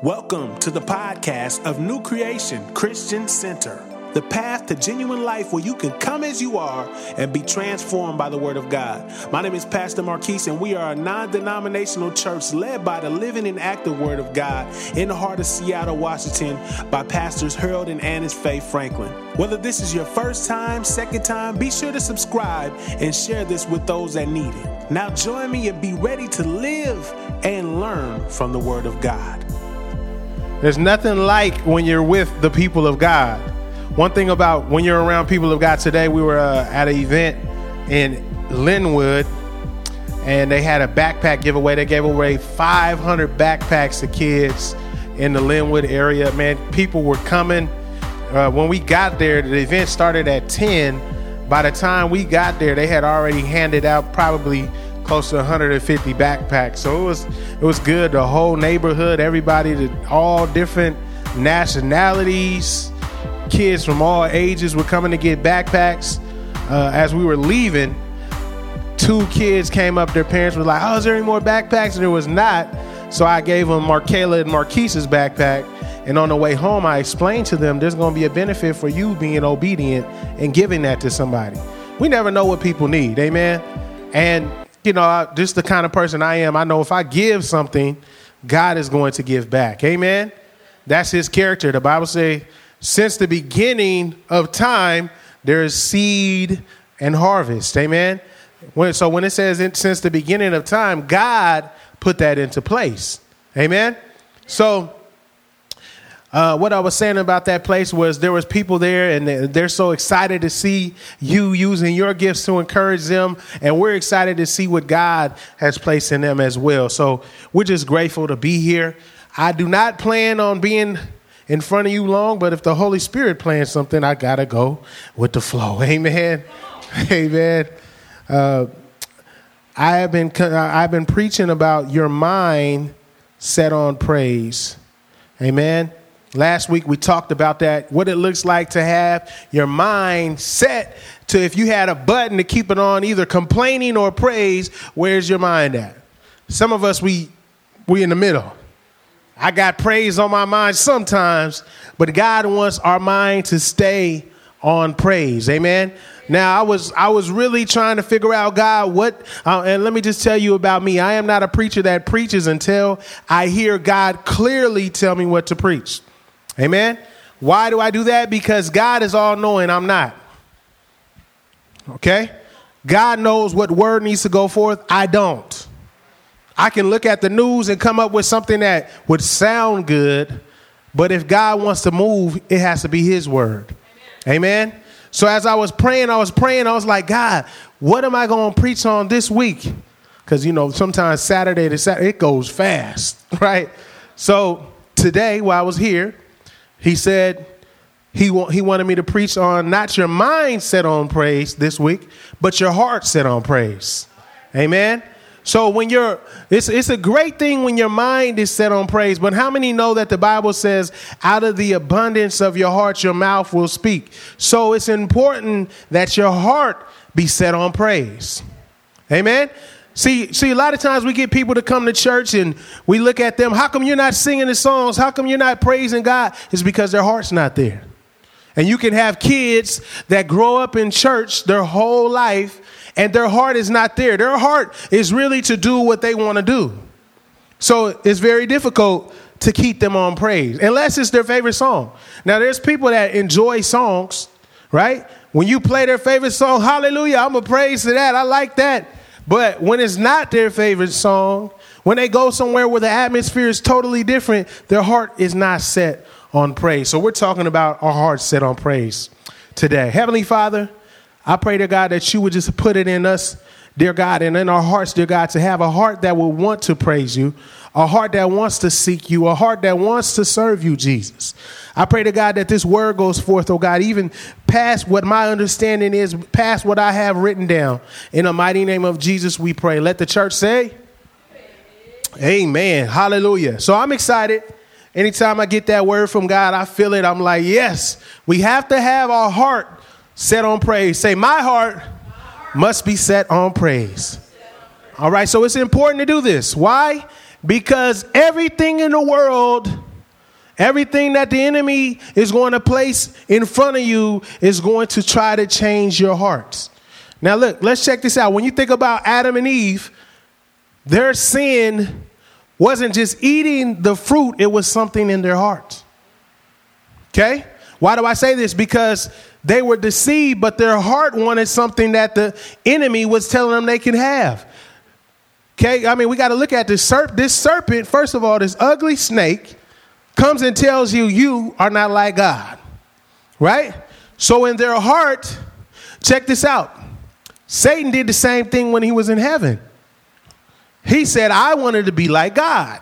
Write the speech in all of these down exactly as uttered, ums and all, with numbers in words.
Welcome to the podcast of New Creation Christian Center, the path to genuine life where you can come as you are and be transformed by the Word of God. My name is Pastor Marquise, and we are a non-denominational church led by the living and active Word of God in the heart of Seattle, Washington, by Pastors Harold and Annis Faye Franklin. Whether this is your first time, second time, be sure to subscribe and share this with those that need it. Now join me and be ready to live and learn from the Word of God. There's nothing like when you're with the people of God. One thing about when you're around people of God today, we were uh, at an event in Linwood, and they had a backpack giveaway. They gave away five hundred backpacks to kids in the Linwood area. Man, people were coming. Uh, when we got there, the event started at ten. By the time we got there, they had already handed out probably close to one hundred fifty backpacks. So it was it was good. The whole neighborhood, everybody, the, all different nationalities, kids from all ages were coming to get backpacks. Uh, as we were leaving, two kids came up. Their parents were like, "Oh, is there any more backpacks?" And there was not. So I gave them Markayla and Marquise's backpack. And on the way home, I explained to them there's going to be a benefit for you being obedient and giving that to somebody. We never know what people need. Amen. And you know, just the kind of person I am, I know if I give something, God is going to give back. Amen. That's his character. The Bible says, since the beginning of time, there is seed and harvest. Amen. When, so when it says in, since the beginning of time, God put that into place. Amen. So Uh, what I was saying about that place was there was people there, and they're so excited to see you using your gifts to encourage them. And we're excited to see what God has placed in them as well. So we're just grateful to be here. I do not plan on being in front of you long, but if the Holy Spirit plans something, I got to go with the flow. Amen. Amen. Uh, I have been, I've been preaching about your mind set on praise. Amen. Last week, we talked about that, what it looks like to have your mind set to, if you had a button to keep it on either complaining or praise, where's your mind at? Some of us, we we in the middle. I got praise on my mind sometimes, but God wants our mind to stay on praise. Amen. Now, I was I was really trying to figure out, God, what, uh, and let me just tell you about me. I am not a preacher that preaches until I hear God clearly tell me what to preach. Amen. Why do I do that? Because God is all knowing. I'm not. Okay. God knows what word needs to go forth. I don't. I can look at the news and come up with something that would sound good. But if God wants to move, it has to be his word. Amen. Amen. So as I was praying, I was praying. I was like, God, what am I going to preach on this week? Because, you know, sometimes Saturday to Saturday, it goes fast. Right. So today, while I was here, He said he wa- he wanted me to preach on not your mind set on praise this week, but your heart set on praise. Amen. So when you're, it's, it's a great thing when your mind is set on praise. But how many know that the Bible says out of the abundance of your heart, your mouth will speak? So it's important that your heart be set on praise. Amen. See, see, a lot of times we get people to come to church and we look at them. How come you're not singing the songs? How come you're not praising God? It's because their heart's not there. And you can have kids that grow up in church their whole life and their heart is not there. Their heart is really to do what they want to do. So it's very difficult to keep them on praise unless it's their favorite song. Now, there's people that enjoy songs, right? When you play their favorite song, hallelujah, I'm a praise to that. I like that. But when it's not their favorite song, when they go somewhere where the atmosphere is totally different, their heart is not set on praise. So we're talking about our hearts set on praise today. Heavenly Father, I pray, dear God, that you would just put it in us, dear God, and in our hearts, dear God, to have a heart that will want to praise you, a heart that wants to seek you, a heart that wants to serve you, Jesus. I pray to God that this word goes forth, oh God, even past what my understanding is, past what I have written down. In the mighty name of Jesus, we pray. Let the church say, amen. Amen. Hallelujah. So I'm excited. Anytime I get that word from God, I feel it. I'm like, yes, we have to have our heart set on praise. Say, my heart, my heart must be set on praise. All right. So it's important to do this. Why? Because everything in the world Everything that the enemy is going to place in front of you is going to try to change your hearts. Now, look, let's check this out. When you think about Adam and Eve, their sin wasn't just eating the fruit. It was something in their hearts. OK, why do I say this? Because they were deceived, but their heart wanted something that the enemy was telling them they can have. OK, I mean, we got to look at this, serp- this serpent. First of all, this ugly snake comes and tells you you are not like God. Right. So in their heart, check this out. Satan did the same thing when he was in heaven. He said, I wanted to be like God.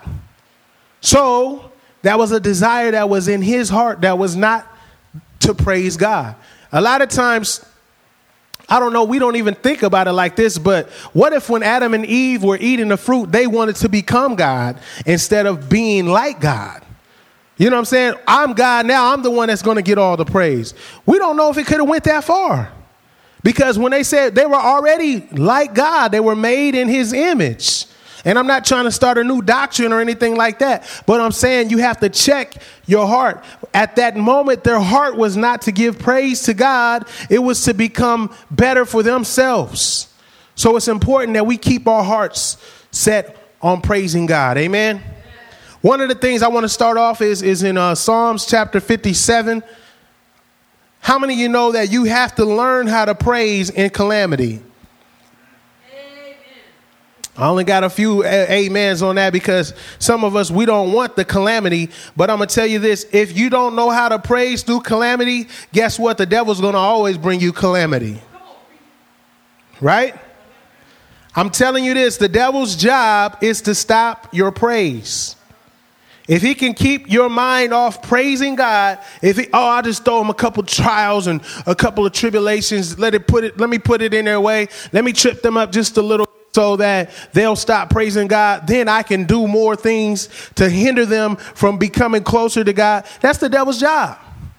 So that was a desire that was in his heart that was not to praise God. A lot of times, I don't know, we don't even think about it like this, but what if when Adam and Eve were eating the fruit, they wanted to become God instead of being like God? You know what I'm saying? I'm God now. I'm the one that's going to get all the praise. We don't know if it could have went that far. Because when they said they were already like God, they were made in his image. And I'm not trying to start a new doctrine or anything like that. But I'm saying you have to check your heart. At that moment, their heart was not to give praise to God. It was to become better for themselves. So it's important that we keep our hearts set on praising God. Amen. One of the things I want to start off is, is in uh, Psalms chapter fifty-seven. How many of you know that you have to learn how to praise in calamity? Amen. I only got a few a- amens on that because some of us, we don't want the calamity. But I'm going to tell you this. If you don't know how to praise through calamity, guess what? The devil's going to always bring you calamity. Right? I'm telling you this. The devil's job is to stop your praise. If he can keep your mind off praising God, if he, oh, I just throw him a couple trials and a couple of tribulations, let it put it, let me put it in their way. Let me trip them up just a little so that they'll stop praising God. Then I can do more things to hinder them from becoming closer to God. That's the devil's job.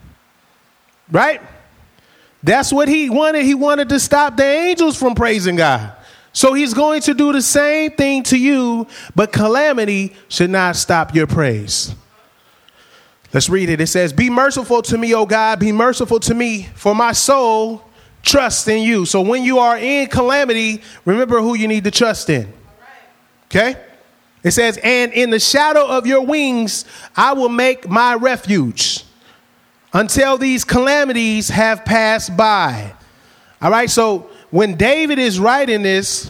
Right? That's what he wanted. He wanted to stop the angels from praising God. So he's going to do the same thing to you, but calamity should not stop your praise. Let's read it. It says, be merciful to me, O God, be merciful to me, for my soul trusts in you. So when you are in calamity, remember who you need to trust in. Okay? It says, and in the shadow of your wings, I will make my refuge until these calamities have passed by. All right, so when David is writing this,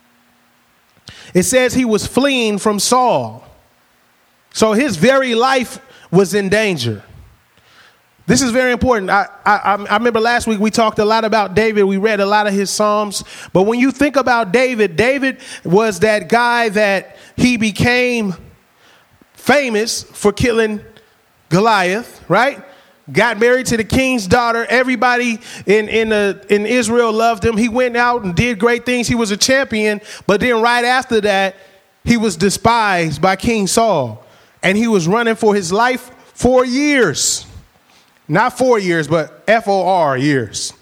it says he was fleeing from Saul. So his very life was in danger. This is very important. I, I, I remember last week we talked a lot about David. We read a lot of his Psalms. But when you think about David, David was that guy that he became famous for killing Goliath, right? Got married to the king's daughter. Everybody in in, uh, in Israel loved him. He went out and did great things. He was a champion. But then right after that, he was despised by King Saul. And he was running for his life for years. Not four years, but F O R years.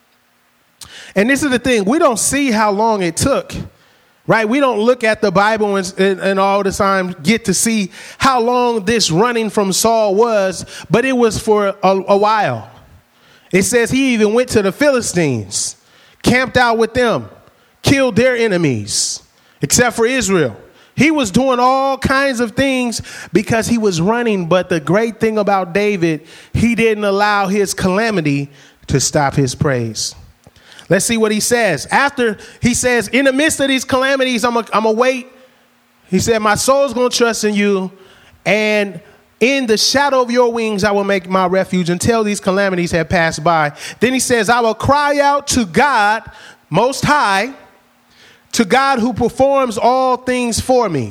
And this is the thing. We don't see how long it took. Right? We don't look at the Bible and, and, and all the time get to see how long this running from Saul was, but it was for a, a while. It says he even went to the Philistines, camped out with them, killed their enemies, except for Israel. He was doing all kinds of things because he was running. But the great thing about David, he didn't allow his calamity to stop his praise. Let's see what he says. After he says, in the midst of these calamities, I'm going to wait. He said, my soul's going to trust in you. And in the shadow of your wings, I will make my refuge until these calamities have passed by. Then he says, I will cry out to God Most High, to God who performs all things for me.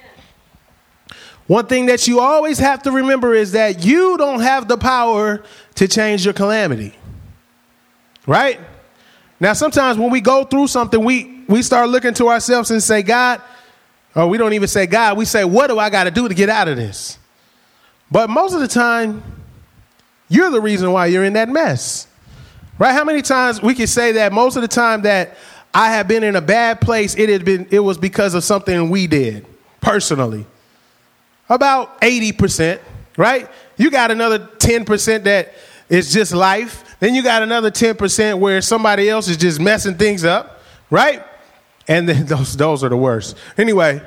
One thing that you always have to remember is that you don't have the power to change your calamity. Right? Now, sometimes when we go through something, we, we start looking to ourselves and say, God, or we don't even say God, we say, what do I got to do to get out of this? But most of the time, you're the reason why you're in that mess. Right? How many times we can say that most of the time that I have been in a bad place, it had been, it was because of something we did personally. About eighty percent. right? You got another ten percent that is just life. Then you got another ten percent where somebody else is just messing things up, right? And then those, those are the worst. Anyway,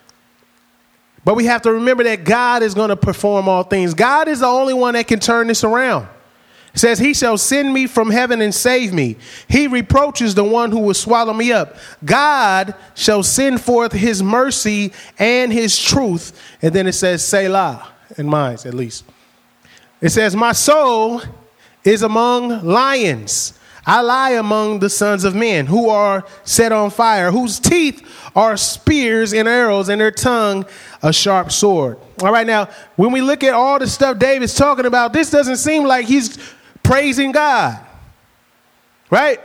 but we have to remember that God is going to perform all things. God is the only one that can turn this around. It says, he shall send me from heaven and save me. He reproaches the one who will swallow me up. God shall send forth his mercy and his truth. And then it says, Selah, in mine at least. It says, my soul is among lions. I lie among the sons of men who are set on fire, whose teeth are spears and arrows, and their tongue a sharp sword. All right, now, when we look at all the stuff David's talking about, this doesn't seem like he's praising God, right?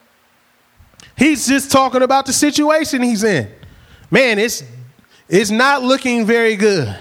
He's just talking about the situation he's in. Man, it's it's not looking very good.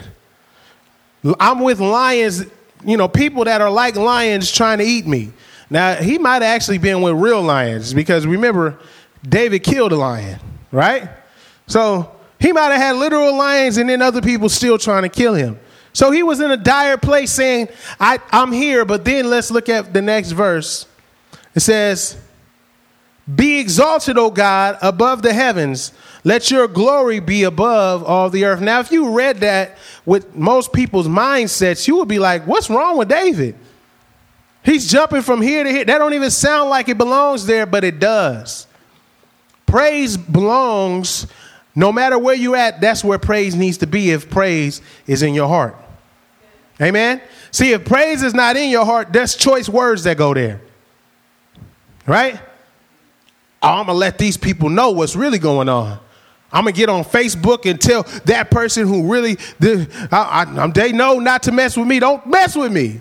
I'm with lions, you know, people that are like lions trying to eat me. Now, he might have actually been with real lions because remember, David killed a lion, right? So he might have had literal lions and then other people still trying to kill him. So he was in a dire place saying, I, I'm here. But then let's look at the next verse. It says, be exalted, O God, above the heavens. Let your glory be above all the earth. Now, if you read that with most people's mindsets, you would be like, what's wrong with David? He's jumping from here to here. That don't even sound like it belongs there, but it does. Praise belongs, no matter where you're at, that's where praise needs to be if praise is in your heart. Amen. See, if praise is not in your heart, there's choice words that go there. Right? Oh, I'm going to let these people know what's really going on. I'm going to get on Facebook and tell that person who really, I, I, they know not to mess with me. Don't mess with me.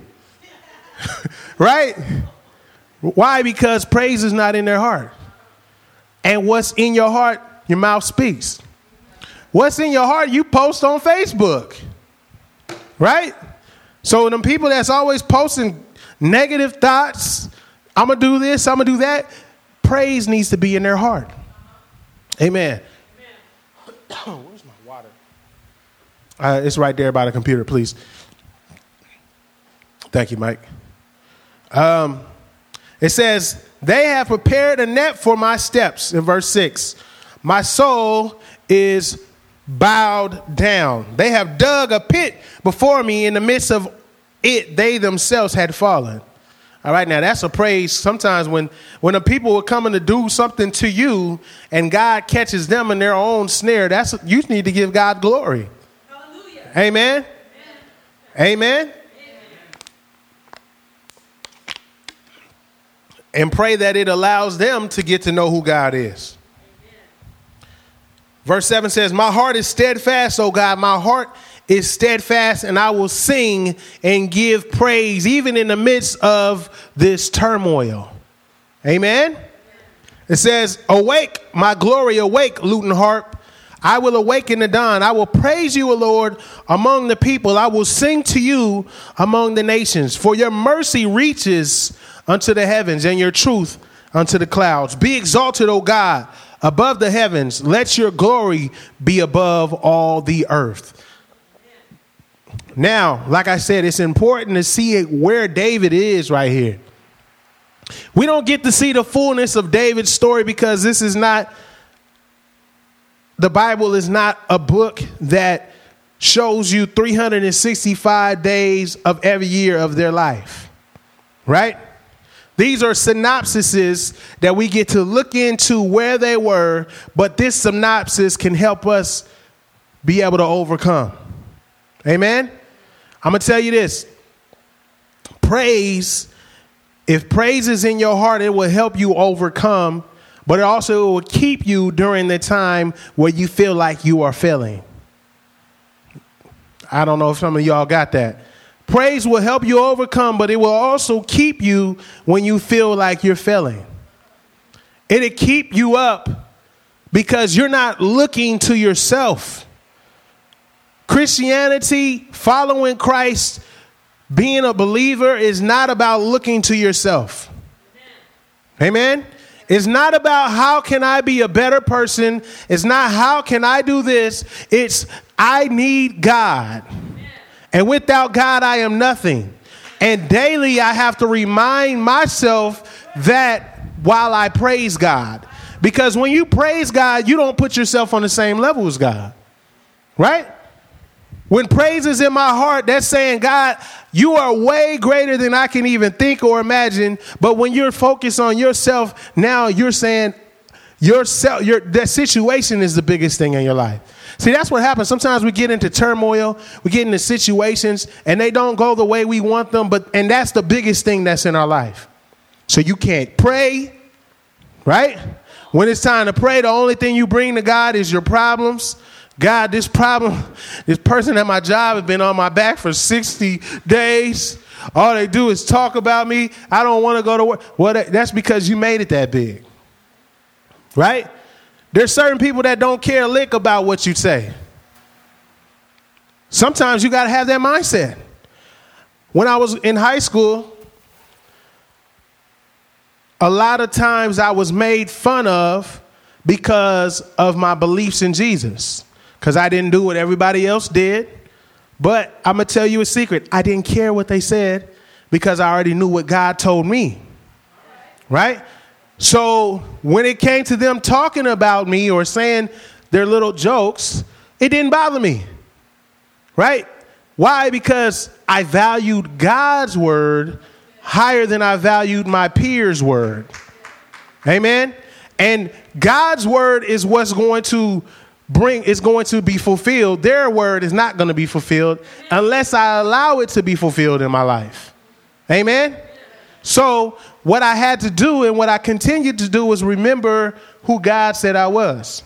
Right? Why? Because praise is not in their heart. And what's in your heart, your mouth speaks. What's in your heart, you post on Facebook. Right? So them people that's always posting negative thoughts, I'm going to do this, I'm going to do that, praise needs to be in their heart. Amen. Amen. Where's my water? Uh, it's right there by the computer, please. Thank you, Mike. Um, it says, they have prepared a net for my steps, in verse six. My soul is bowed down. They have dug a pit before me. In the midst of it, they themselves had fallen. All right, now that's a praise. Sometimes when, when the people are coming to do something to you and God catches them in their own snare, that's you need to give God glory. Hallelujah. Amen. Amen. Amen. And pray that it allows them to get to know who God is. Verse seven says, my heart is steadfast, O God. My heart is steadfast, and I will sing and give praise, even in the midst of this turmoil. Amen. It says, awake, my glory, awake, lute and harp. I will awaken the dawn. I will praise you, O Lord, among the people. I will sing to you among the nations. For your mercy reaches unto the heavens, and your truth unto the clouds. Be exalted, O God, above the heavens. Let your glory be above all the earth. Now, like I said, it's important to see where David is right here. We don't get to see the fullness of David's story because this is not, the Bible is not a book that shows you three hundred sixty-five days of every year of their life, right? These are synopsises that we get to look into where they were, but this synopsis can help us be able to overcome. Amen? I'm going to tell you this. Praise, if praise is in your heart, it will help you overcome, but it also will keep you during the time where you feel like you are failing. I don't know if some of y'all got that. Praise will help you overcome, but it will also keep you when you feel like you're failing. It'll keep you up because you're not looking to yourself. Christianity, following Christ, being a believer is not about looking to yourself. Amen. Amen? It's not about how can I be a better person. It's not how can I do this. It's I need God. And without God, I am nothing. And daily, I have to remind myself that while I praise God. Because when you praise God, you don't put yourself on the same level as God. Right? When praise is in my heart, that's saying, God, you are way greater than I can even think or imagine. But when you're focused on yourself, now you're saying yourself, your that situation is the biggest thing in your life. See, that's what happens. Sometimes we get into turmoil, we get into situations, and they don't go the way we want them. But and that's the biggest thing that's in our life. So you can't pray, right? When it's time to pray, the only thing you bring to God is your problems. God, this problem, this person at my job has been on my back for sixty days. All they do is talk about me. I don't want to go to work. Well, that, that's because you made it that big. Right? There's certain people that don't care a lick about what you say. Sometimes you got to have that mindset. When I was in high school, a lot of times I was made fun of because of my beliefs in Jesus. Because I didn't do what everybody else did. But I'm going to tell you a secret. I didn't care what they said because I already knew what God told me. Right? So when it came to them talking about me or saying their little jokes, it didn't bother me. Right? Why? Because I valued God's word higher than I valued my peers' word. Amen? And God's word is what's going to bring, is going to be fulfilled. Their word is not going to be fulfilled unless I allow it to be fulfilled in my life. Amen? So what I had to do and what I continued to do was remember who God said I was.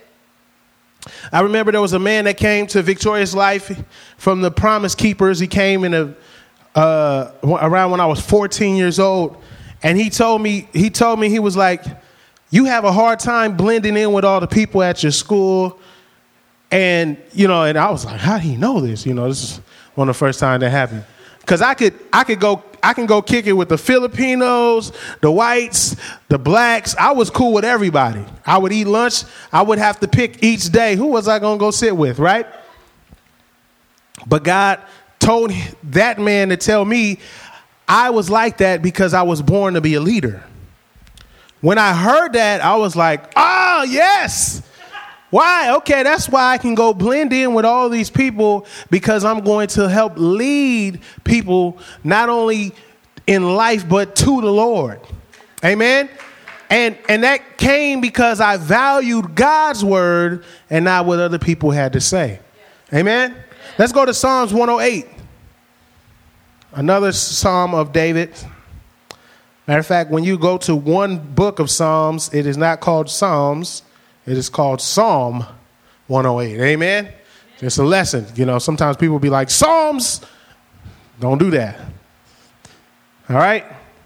I remember there was a man that came to Victorious Life from the Promise Keepers. He came in a uh, around when I was fourteen years old. And he told me, he told me, he was like, you have a hard time blending in with all the people at your school. And, you know, and I was like, how do you know this? You know, this is one of the first times that happened. Because I could, I could go, I can go kick it with the Filipinos, the whites, the blacks. I was cool with everybody. I would eat lunch. I would have to pick each day. Who was I going to go sit with, right? But God told that man to tell me I was like that because I was born to be a leader. When I heard that, I was like, oh, yes. Why? Okay, that's why I can go blend in with all these people, because I'm going to help lead people not only in life, but to the Lord. Amen. And and that came because I valued God's word and not what other people had to say. Amen. Let's go to Psalms one oh eight. Another Psalm of David. Matter of fact, when you go to one book of Psalms, it is not called Psalms. It is called Psalm one oh eight. Amen? Amen. Just a lesson. You know, sometimes people be like, Psalms. Don't do that. All right?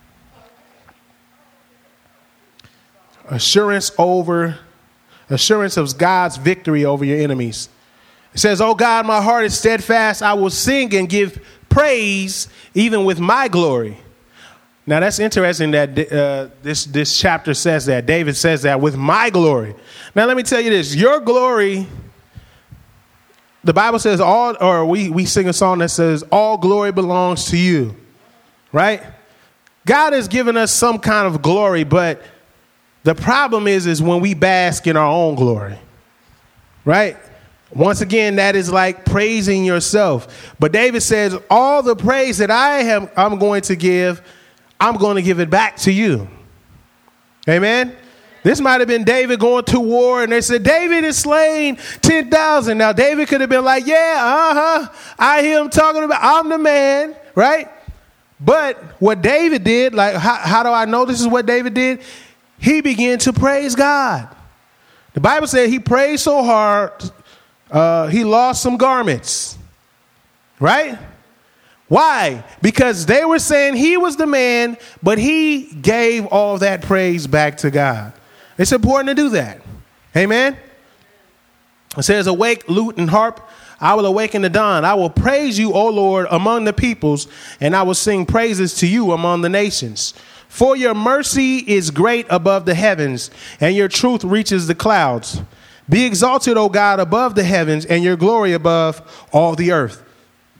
Assurance over, assurance of God's victory over your enemies. It says, oh God, my heart is steadfast. I will sing and give praise even with my glory. Now, that's interesting that uh, this this chapter says that. David says that, with my glory. Now, let me tell you this. Your glory, the Bible says all, or we, we sing a song that says all glory belongs to you, right? God has given us some kind of glory, but the problem is, is when we bask in our own glory, right? Once again, that is like praising yourself. But David says all the praise that I have, I'm going to give, I'm going to give it back to you. Amen. This might have been David going to war and they said, David is slain ten thousand. Now, David could have been like, yeah, uh-huh. I hear him talking about, I'm the man, right? But what David did, like, how, how do I know this is what David did? He began to praise God. The Bible said he prayed so hard, uh, he lost some garments, right? Why? Because they were saying he was the man, but he gave all that praise back to God. It's important to do that. Amen. It says, awake, lute, and harp. I will awaken the dawn. I will praise you, O Lord, among the peoples, and I will sing praises to you among the nations. For your mercy is great above the heavens, and your truth reaches the clouds. Be exalted, O God, above the heavens, and your glory above all the earth.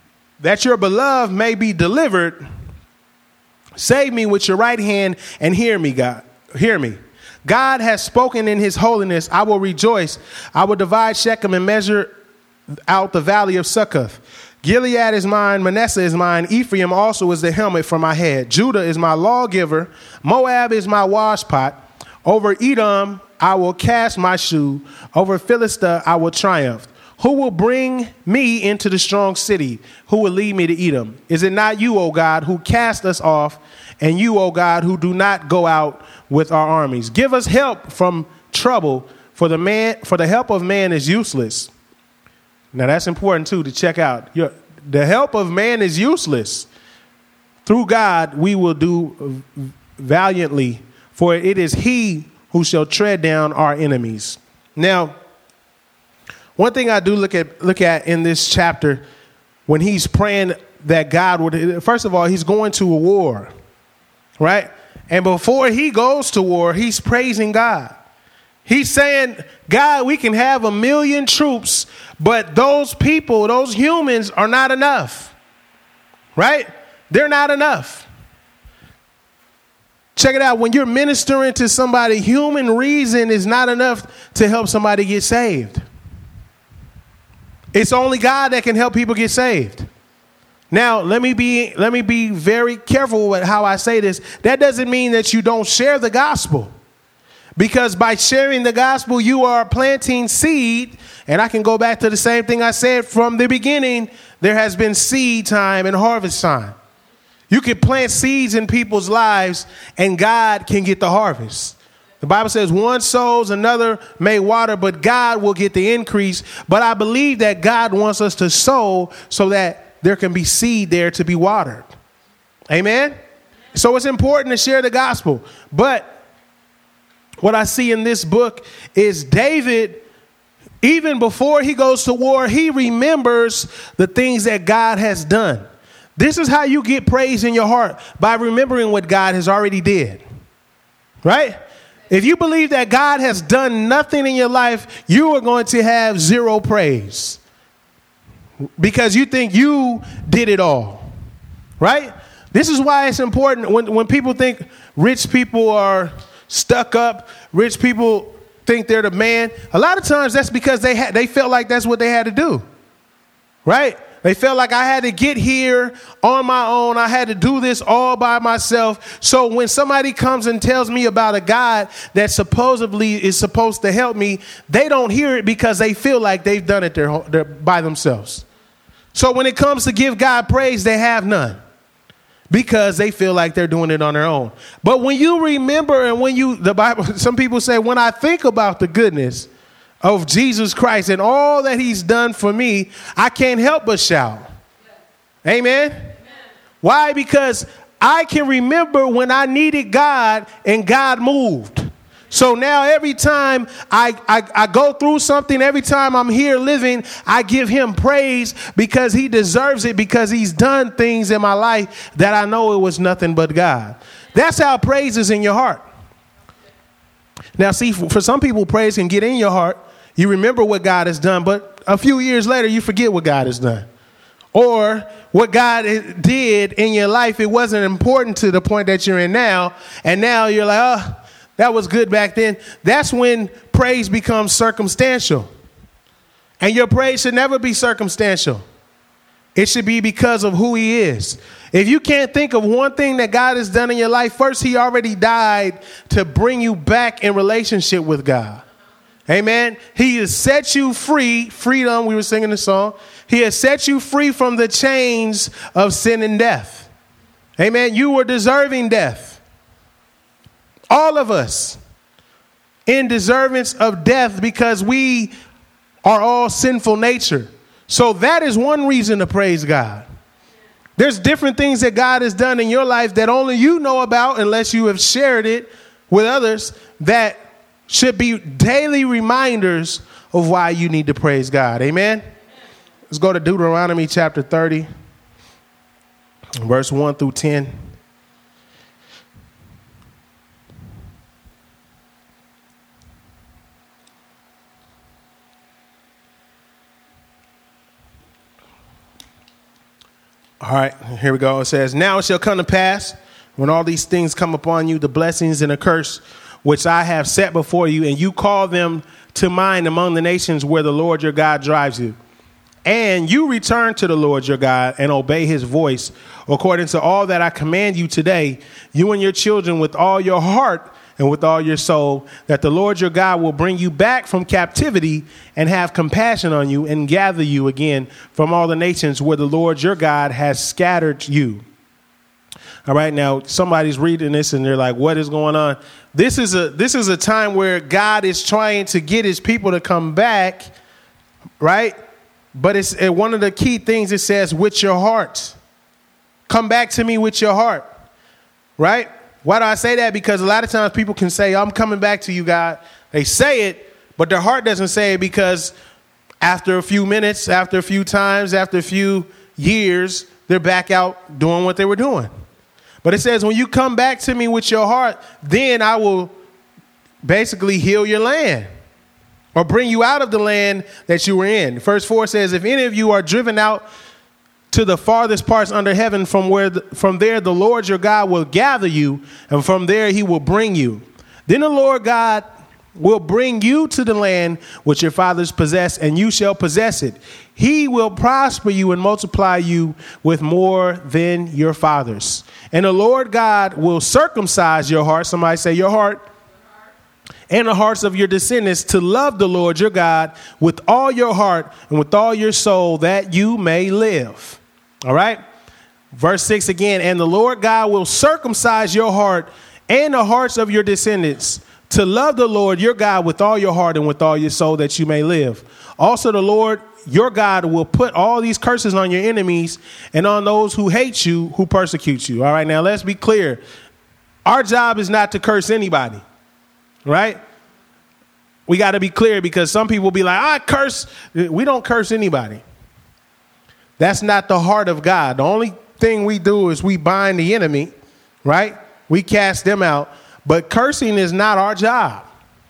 that your beloved may be delivered. Save me with your right hand and hear me, God. Hear me. God has spoken in his holiness. I will rejoice. I will divide Shechem and measure out the valley of Succoth. Gilead is mine. Manasseh is mine. Ephraim also is the helmet for my head. Judah is my lawgiver. Moab is my washpot. Over Edom, I will cast my shoe. Over Philistia, I will triumph. Who will bring me into the strong city? Who will lead me to Edom? Is it not you, O God, who cast us off, and you, O God, who do not go out with our armies? Give us help from trouble, for the man, for the help of man is useless. Now that's important too to check out. Your, the help of man is useless. Through God we will do valiantly, for it is he who shall tread down our enemies. Now, one thing I do look at look at in this chapter, when he's praying that God would, first of all, he's going to a war, right? And before he goes to war, he's praising God. He's saying, God, we can have a million troops, but those people, those humans are not enough, right? They're not enough. Check it out. When you're ministering to somebody, human reason is not enough to help somebody get saved. It's only God that can help people get saved. Now, let me be let me be very careful with how I say this. That doesn't mean that you don't share the gospel. Because by sharing the gospel, you are planting seed. And I can go back to the same thing I said from the beginning. There has been seed time and harvest time. You can plant seeds in people's lives and God can get the harvest. The Bible says one sows, another may water, but God will get the increase. But I believe that God wants us to sow so that there can be seed there to be watered. Amen. So it's important to share the gospel. But what I see in this book is David, even before he goes to war, he remembers the things that God has done. This is how you get praise in your heart, by remembering what God has already did. Right? If you believe that God has done nothing in your life, you are going to have zero praise because you think you did it all. Right? This is why it's important when, when people think rich people are stuck up, rich people think they're the man. A lot of times that's because they had, they felt like that's what they had to do. Right? They felt like I had to get here on my own. I had to do this all by myself. So when somebody comes and tells me about a God that supposedly is supposed to help me, they don't hear it because they feel like they've done it their, their, by themselves. So when it comes to give God praise, they have none because they feel like they're doing it on their own. But when you remember, and when you, the Bible, some people say, when I think about the goodness of Jesus Christ and all that he's done for me, I can't help but shout. Amen. Amen. Why? Because I can remember when I needed God and God moved. So now every time I, I, I go through something, every time I'm here living, I give him praise because he deserves it, because he's done things in my life that I know it was nothing but God. That's how praise is in your heart. Now, see, for some people, praise can get in your heart. You remember what God has done, but a few years later, you forget what God has done. Or what God did in your life, it wasn't important to the point that you're in now. And now you're like, oh, that was good back then. That's when praise becomes circumstantial. And your praise should never be circumstantial. It should be because of who he is. If you can't think of one thing that God has done in your life, first, he already died to bring you back in relationship with God. Amen. He has set you free. Freedom. We were singing the song. He has set you free from the chains of sin and death. Amen. You were deserving death. All of us in deservance of death because we are all sinful nature. So that is one reason to praise God. There's different things that God has done in your life that only you know about unless you have shared it with others, that should be daily reminders of why you need to praise God. Amen. Let's go to Deuteronomy chapter thirty, verse one through ten. Here we go. It says, now it shall come to pass when all these things come upon you, the blessings and the curse, which I have set before you, and you call them to mind among the nations where the Lord your God drives you. And you return to the Lord your God and obey his voice according to all that I command you today, you and your children with all your heart and with all your soul, that the Lord your God will bring you back from captivity and have compassion on you and gather you again from all the nations where the Lord your God has scattered you. All right. Now, somebody's reading this and they're like, what is going on? This is a this is a time where God is trying to get his people to come back. Right. But it's uh, one of the key things it says, with your heart. Come back to me with your heart. Right. Why do I say that? Because a lot of times people can say, I'm coming back to you, God. They say it, but their heart doesn't say it, because after a few minutes, after a few times, after a few years, they're back out doing what they were doing. But it says, when you come back to me with your heart, then I will basically heal your land, or bring you out of the land that you were in. Verse four says, if any of you are driven out to the farthest parts under heaven, from where the, from there the Lord your God will gather you, and from there he will bring you. Then the Lord God will bring you to the land which your fathers possessed, and you shall possess it. He will prosper you and multiply you with more than your fathers. And the Lord God will circumcise your heart. Somebody say your heart. And the hearts of your descendants, to love the Lord your God with all your heart and with all your soul, that you may live. All right. Verse six again. And the Lord God will circumcise your heart and the hearts of your descendants, to love the Lord your God with all your heart and with all your soul, that you may live. Also, the Lord your God will put all these curses on your enemies and on those who hate you, who persecute you. All right. Now, let's be clear. Our job is not to curse anybody. Right? We got to be clear, because some people be like, I curse. We don't curse anybody. That's not the heart of God. The only thing we do is we bind the enemy, right? We cast them out. But cursing is not our job.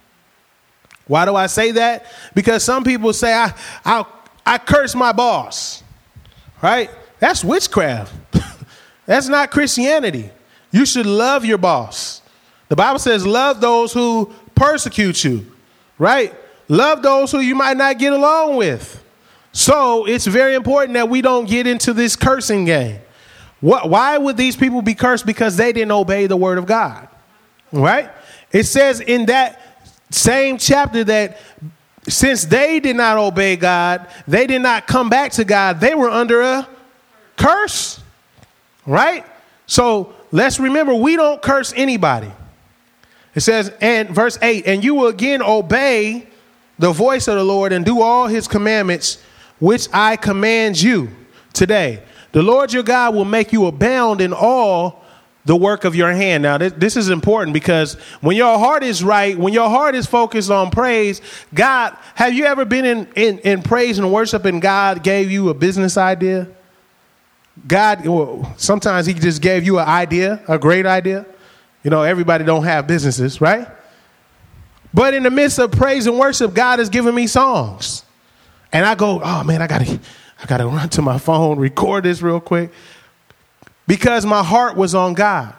Why do I say that? Because some people say, I, I, I curse my boss, right? That's witchcraft. That's not Christianity. You should love your boss. The Bible says, love those who persecute you, right? Love those who you might not get along with. So it's very important that we don't get into this cursing game. What, why would these people be cursed? Because they didn't obey the word of God, right? It says in that same chapter that since they did not obey God, they did not come back to God, they were under a curse, right? So let's remember, we don't curse anybody. It says, and verse eight, and you will again obey the voice of the Lord and do all his commandments, which I command you today. The Lord your God will make you abound in all the work of your hand. Now, this, this is important, because when your heart is right, when your heart is focused on praise, God, have you ever been in, in, in praise and worship and God gave you a business idea? God, well, sometimes he just gave you an idea, a great idea. You know, everybody don't have businesses, right? But in the midst of praise and worship, God has given me songs. And I go, oh, man, I got to I got to run to my phone, record this real quick, because my heart was on God.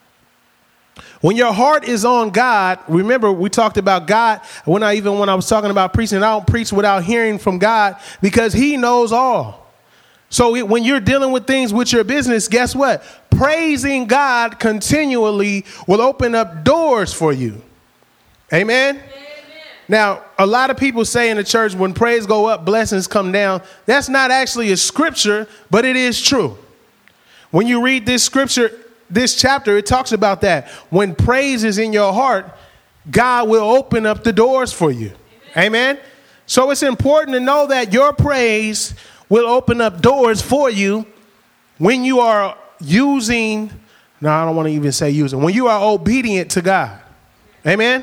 When your heart is on God, remember, we talked about God. When I even when I was talking about preaching, I don't preach without hearing from God, because he knows all. So it, when you're dealing with things with your business, guess what? Praising God continually will open up doors for you. Amen? Amen. Now, a lot of people say in the church, when praise go up, blessings come down. That's not actually a scripture, but it is true. When you read this scripture, this chapter, it talks about that. When praise is in your heart, God will open up the doors for you. Amen? Amen? So it's important to know that your praise will open up doors for you when you are using, no, I don't want to even say using, when you are obedient to God. Amen?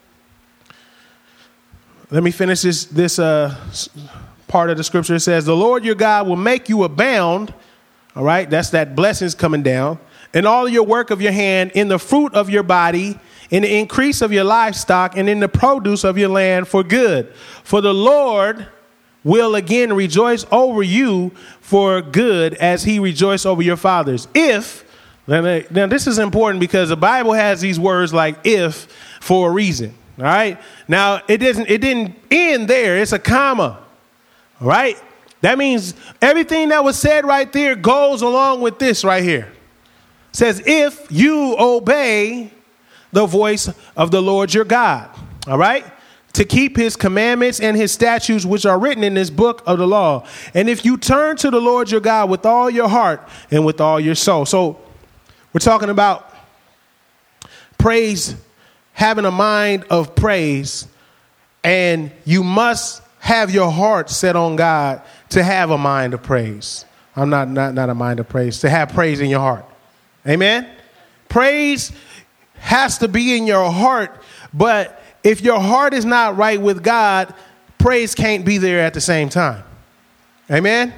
Let me finish this, this uh, part of the scripture. It says, the Lord your God will make you abound. All right, that's that blessings coming down. In all your work of your hand, in the fruit of your body, in the increase of your livestock, and in the produce of your land for good. For the Lord will again rejoice over you for good as he rejoiced over your fathers. If, now this is important because the Bible has these words like if for a reason. All right. Now it doesn't, it didn't end there. It's a comma. All right. That means everything that was said right there goes along with this right here. It says, if you obey the voice of the Lord your God. All right. To keep his commandments and his statutes, which are written in this book of the law. And if you turn to the Lord your God with all your heart and with all your soul. So we're talking about praise, having a mind of praise, and you must have your heart set on God to have a mind of praise. I'm not, not, not a mind of praise, to have praise in your heart. Amen. Praise has to be in your heart, but if your heart is not right with God, praise can't be there at the same time. Amen.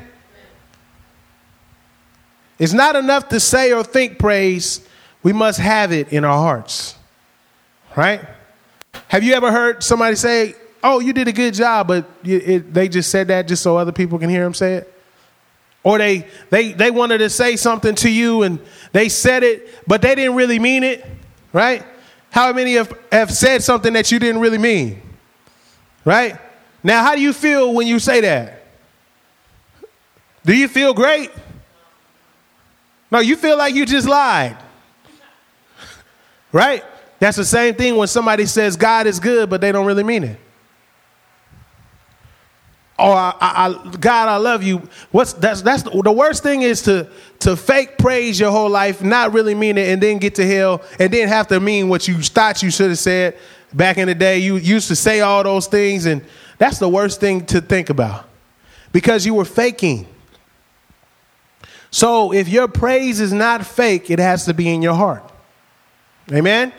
It's not enough to say or think praise. We must have it in our hearts. Right? Have you ever heard somebody say, oh, you did a good job, but you, it, they just said that just so other people can hear them say it? Or they, they, they wanted to say something to you and they said it, but they didn't really mean it. Right? How many have, have said something that you didn't really mean? Right? Now, how do you feel when you say that? Do you feel great? No, you feel like you just lied. Right? That's the same thing when somebody says God is good, but they don't really mean it. Or I, I, I, God, I love you. What's that's that's the, the worst thing is to to fake praise your whole life, not really mean it, and then get to hell, and then have to mean what you thought you should have said back in the day. You used to say all those things, and that's the worst thing to think about because you were faking. So if your praise is not fake, it has to be in your heart. Amen.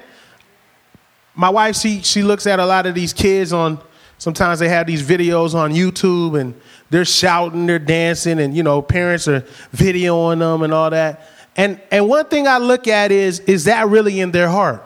My wife, she she looks at a lot of these kids on, sometimes they have these videos on YouTube and they're shouting, they're dancing, and, you know, parents are videoing them and all that. And and one thing I look at is, is that really in their heart?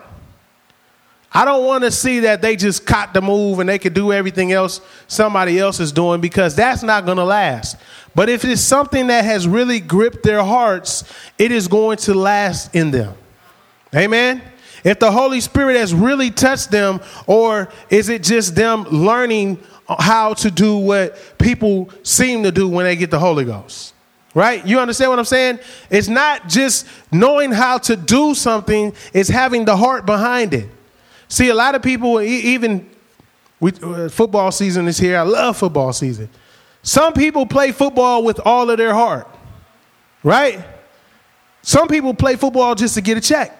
I don't want to see that they just caught the move and they could do everything else somebody else is doing, because that's not going to last. But if it's something that has really gripped their hearts, it is going to last in them. Amen. If the Holy Spirit has really touched them, or is it just them learning how to do what people seem to do when they get the Holy Ghost? Right? You understand what I'm saying? It's not just knowing how to do something. It's having the heart behind it. See, a lot of people, even we, uh, football season is here. I love football season. Some people play football with all of their heart. Right? Some people play football just to get a check.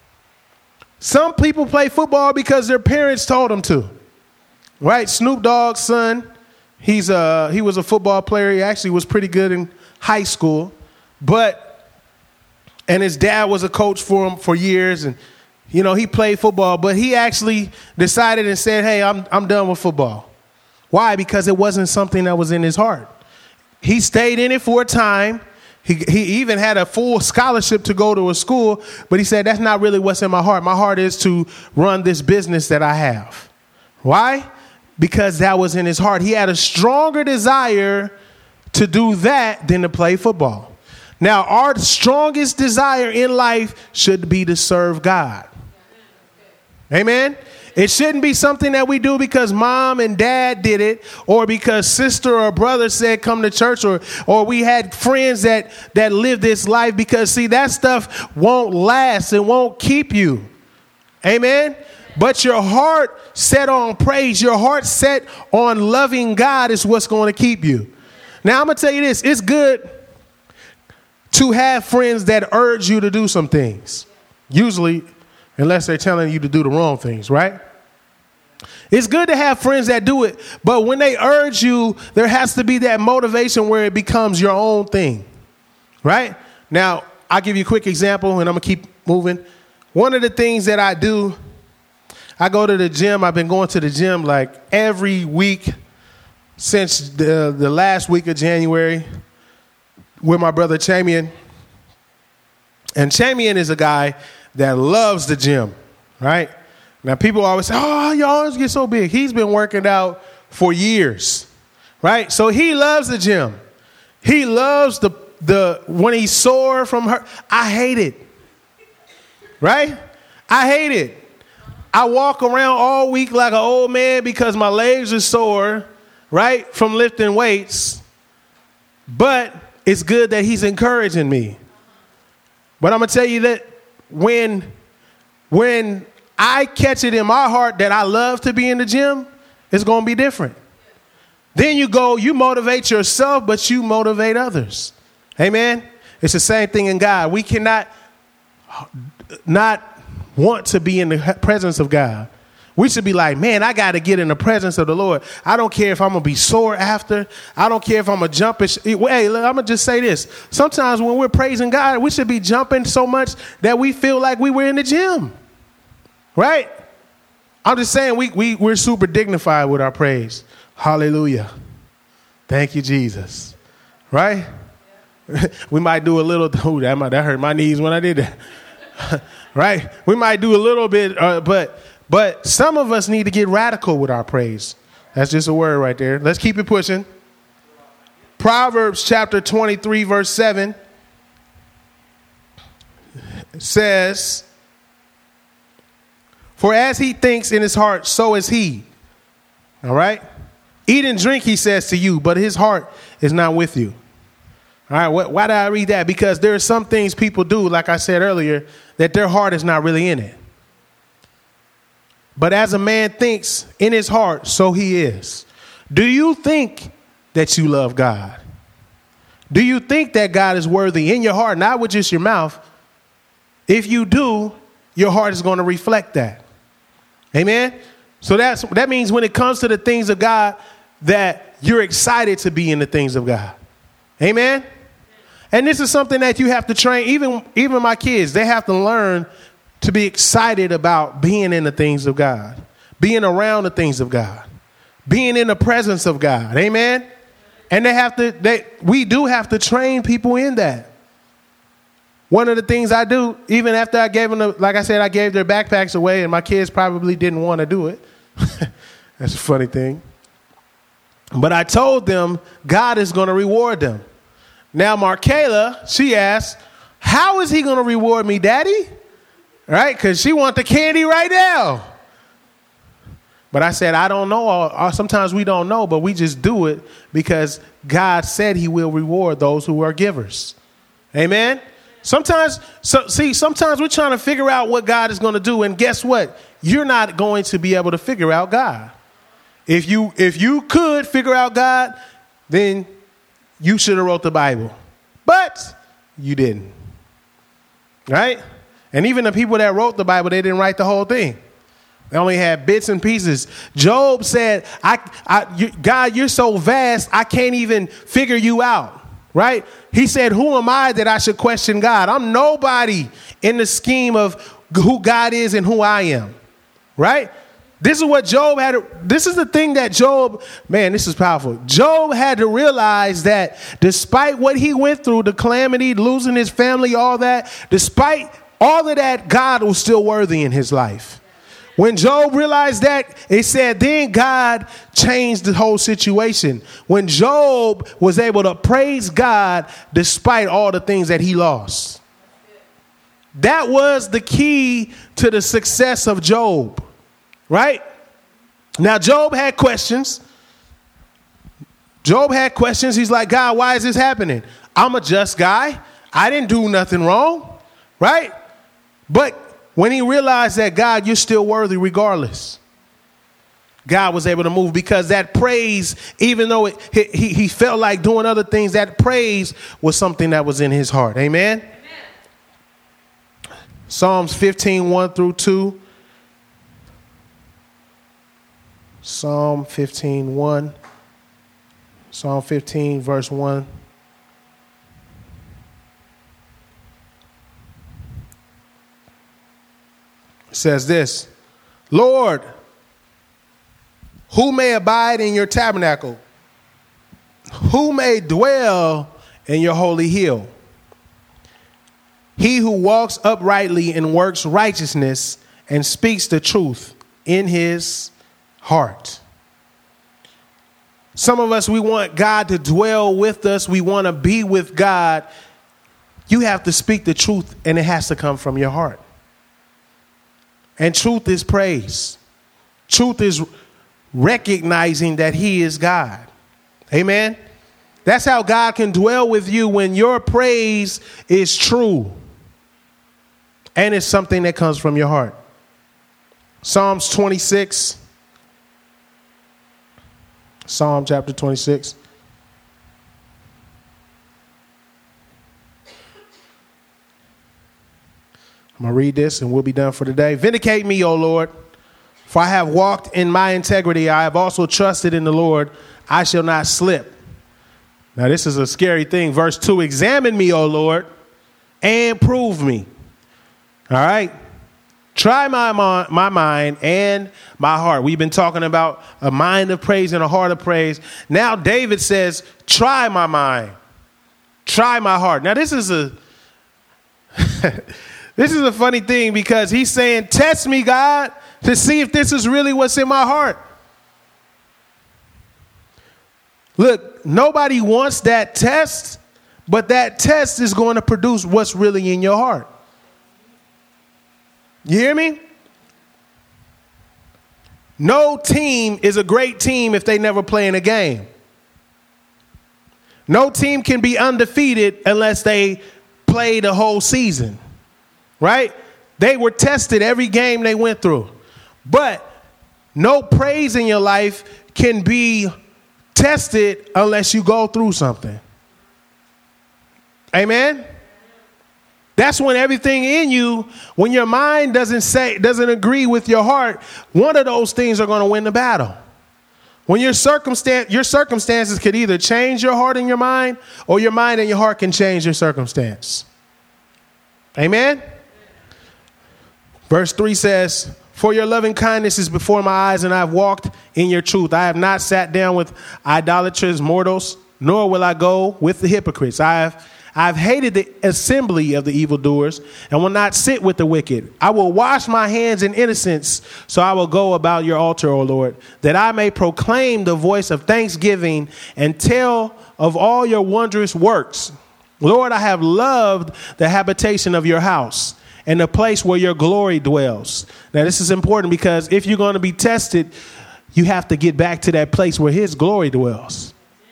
Some people play football because their parents told them to. Right? Snoop Dogg's son, he's a, he was a football player. He actually was pretty good in high school. But, and his dad was a coach for him for years. And, you know, he played football. But he actually decided and said, hey, I'm I'm done with football. Why? Because it wasn't something that was in his heart. He stayed in it for a time. He he even had a full scholarship to go to a school, but he said, that's not really what's in my heart. My heart is to run this business that I have. Why? Because that was in his heart. He had a stronger desire to do that than to play football. Now, our strongest desire in life should be to serve God. Amen. It shouldn't be something that we do because mom and dad did it, or because sister or brother said come to church, or or we had friends that that live this life, because, see, that stuff won't last and won't keep you. Amen. But your heart set on praise, your heart set on loving God is what's going to keep you. Now, I'm going to tell you this. It's good to have friends that urge you to do some things. Usually, unless they're telling you to do the wrong things, right? It's good to have friends that do it, but when they urge you, there has to be that motivation where it becomes your own thing, right? Now, I'll give you a quick example, and I'm going to keep moving. One of the things that I do, I go to the gym. I've been going to the gym like every week since the, the last week of January with my brother Chamian. And Chamian is a guy that loves the gym, right? Now, people always say, oh, your arms get so big. He's been working out for years, right? So he loves the gym. He loves the, the when he's sore from her. I hate it, right? I hate it. I walk around all week like an old man because my legs are sore, right, from lifting weights. But it's good that he's encouraging me. But I'm going to tell you that when, when I catch it in my heart that I love to be in the gym, it's going to be different. Then you go, you motivate yourself, but you motivate others. Amen. It's the same thing in God. We cannot not want to be in the presence of God. We should be like, man, I got to get in the presence of the Lord. I don't care if I'm going to be sore after. I don't care if I'm going to jump. Sh- hey, I'm going to just say this. Sometimes when we're praising God, we should be jumping so much that we feel like we were in the gym. Right? I'm just saying we, we, we're super dignified with our praise. Hallelujah. Thank you, Jesus. Right? We might do a little. Ooh, that, might, that hurt my knees when I did that. Right? We might do a little bit, uh, but but some of us need to get radical with our praise. That's just a word right there. Let's keep it pushing. Proverbs chapter twenty-three, verse seven says, for as he thinks in his heart, so is he. All right? Eat and drink, he says to you, but his heart is not with you. All right, wh- why did I read that? Because there are some things people do, like I said earlier, that their heart is not really in it. But as a man thinks in his heart, so he is. Do you think that you love God? Do you think that God is worthy in your heart, not with just your mouth? If you do, your heart is going to reflect that. Amen? So that's that means when it comes to the things of God, that you're excited to be in the things of God. Amen? And this is something that you have to train. Even, even my kids, they have to learn to be excited about being in the things of God, being around the things of God, being in the presence of God. Amen? And they have to, they, we do have to train people in that. One of the things I do, even after I gave them, the, like I said, I gave their backpacks away and my kids probably didn't want to do it. That's a funny thing. But I told them God is going to reward them. Now, Markayla, she asked, how is he going to reward me, Daddy? Right? Because she wants the candy right now. But I said, I don't know. Or, or sometimes we don't know, but we just do it because God said he will reward those who are givers. Amen? Sometimes, so, see, sometimes we're trying to figure out what God is going to do. And guess what? You're not going to be able to figure out God. If you if you could figure out God, then you should have wrote the Bible. But you didn't. Right? And even the people that wrote the Bible, they didn't write the whole thing. They only had bits and pieces. Job said, I, I, you, God, you're so vast, I can't even figure you out. Right? He said, who am I that I should question God? I'm nobody in the scheme of who God is and who I am. Right? This is what Job had. To, this is the thing that Job, man, this is powerful. Job had to realize that despite what he went through, the calamity, losing his family, all that, despite all of that, God was still worthy in his life. When Job realized that, it said, then God changed the whole situation. When Job was able to praise God despite all the things that he lost. That was the key to the success of Job. Right? Now, Job had questions. Job had questions. He's like, God, why is this happening? I'm a just guy. I didn't do nothing wrong. Right? But when he realized that, God, you're still worthy regardless, God was able to move because that praise, even though it, he, he felt like doing other things, that praise was something that was in his heart. Amen? Amen. Psalms fifteen, one through two. Psalm fifteen, one. Psalm fifteen, verse one. It says this, Lord, who may abide in your tabernacle? Who may dwell in your holy hill? He who walks uprightly and works righteousness and speaks the truth in his heart. Some of us, we want God to dwell with us. We want to be with God. You have to speak the truth, and it has to come from your heart. And truth is praise. Truth is recognizing that he is God. Amen. That's how God can dwell with you, when your praise is true and it's something that comes from your heart. Psalms twenty-six. Psalm chapter twenty-six. I'm going to read this and we'll be done for today. Vindicate me, O Lord, for I have walked in my integrity. I have also trusted in the Lord. I shall not slip. Now, this is a scary thing. Verse two, examine me, O Lord, and prove me. All right. Try my, my mind and my heart. We've been talking about a mind of praise and a heart of praise. Now, David says, try my mind. Try my heart. Now, this is a this is a funny thing, because he's saying, test me, God, to see if this is really what's in my heart. Look, nobody wants that test, but that test is going to produce what's really in your heart. You hear me? No team is a great team if they never play in a game. No team can be undefeated unless they play the whole season, right? They were tested every game they went through. But no praise in your life can be tested unless you go through something. Amen? That's when everything in you, when your mind doesn't say, doesn't agree with your heart, one of those things are going to win the battle. When your circumstance, your circumstances could either change your heart and your mind, or your mind and your heart can change your circumstance. Amen? Verse three says, for your loving kindness is before my eyes, and I have walked in your truth. I have not sat down with idolaters, mortals, nor will I go with the hypocrites. I have I've hated the assembly of the evildoers, and will not sit with the wicked. I will wash my hands in innocence, so I will go about your altar, O Lord, that I may proclaim the voice of thanksgiving and tell of all your wondrous works. Lord, I have loved the habitation of your house and the place where your glory dwells. Now, this is important, because if you're going to be tested, you have to get back to that place where his glory dwells.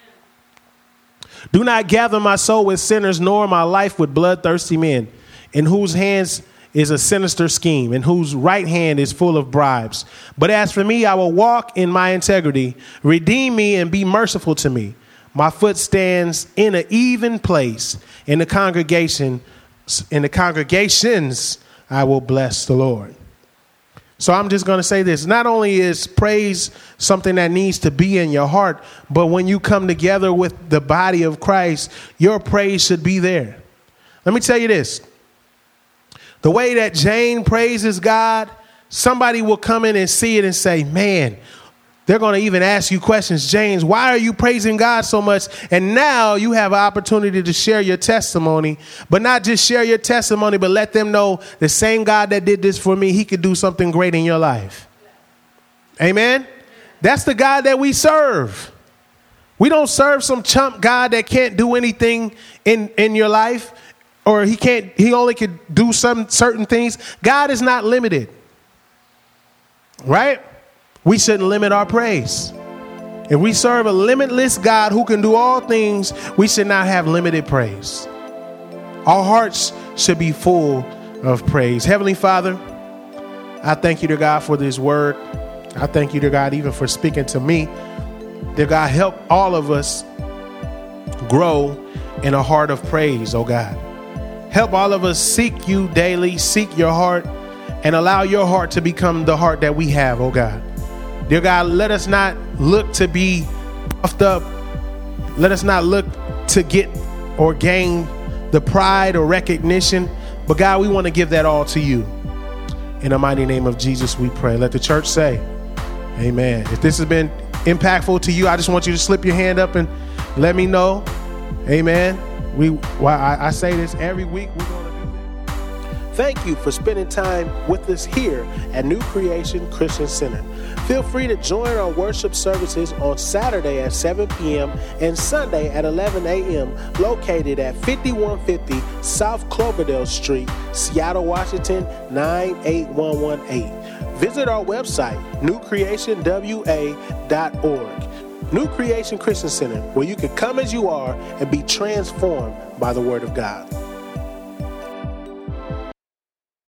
Do not gather my soul with sinners, nor my life with bloodthirsty men, in whose hands is a sinister scheme, in whose right hand is full of bribes. But as for me, I will walk in my integrity. Redeem me and be merciful to me. My foot stands in an even place. In the congregation, in the congregations, I will bless the Lord. So I'm just going to say this. Not only is praise something that needs to be in your heart, but when you come together with the body of Christ, your praise should be there. Let me tell you this. The way that Jane praises God, somebody will come in and see it and say, man, they're going to even ask you questions. James, why are you praising God so much? And now you have an opportunity to share your testimony, but not just share your testimony, but let them know the same God that did this for me, he could do something great in your life. Amen. That's the God that we serve. We don't serve some chump God that can't do anything in, in your life, or he can't, he only could do some certain things. God is not limited. Right? We shouldn't limit our praise. If we serve a limitless God who can do all things, we should not have limited praise. Our hearts should be full of praise. Heavenly Father, I thank you, dear God, for this word. I thank you, dear God, even for speaking to me. Dear God, help all of us grow in a heart of praise, oh God. Help all of us seek you daily, seek your heart, and allow your heart to become the heart that we have, oh God. Dear God, let us not look to be puffed up. Let us not look to get or gain the pride or recognition. But God, we want to give that all to you. In the mighty name of Jesus, we pray. Let the church say, amen. If this has been impactful to you, I just want you to slip your hand up and let me know. Amen. We, well, I, I say this every week. We're going to do this. Thank you for spending time with us here at New Creation Christian Center. Feel free to join our worship services on Saturday at seven p.m. and Sunday at eleven a.m. located at fifty-one fifty South Cloverdale Street, Seattle, Washington, nine eight one one eight. Visit our website, new creation w a dot org. New Creation Christian Center, where you can come as you are and be transformed by the Word of God.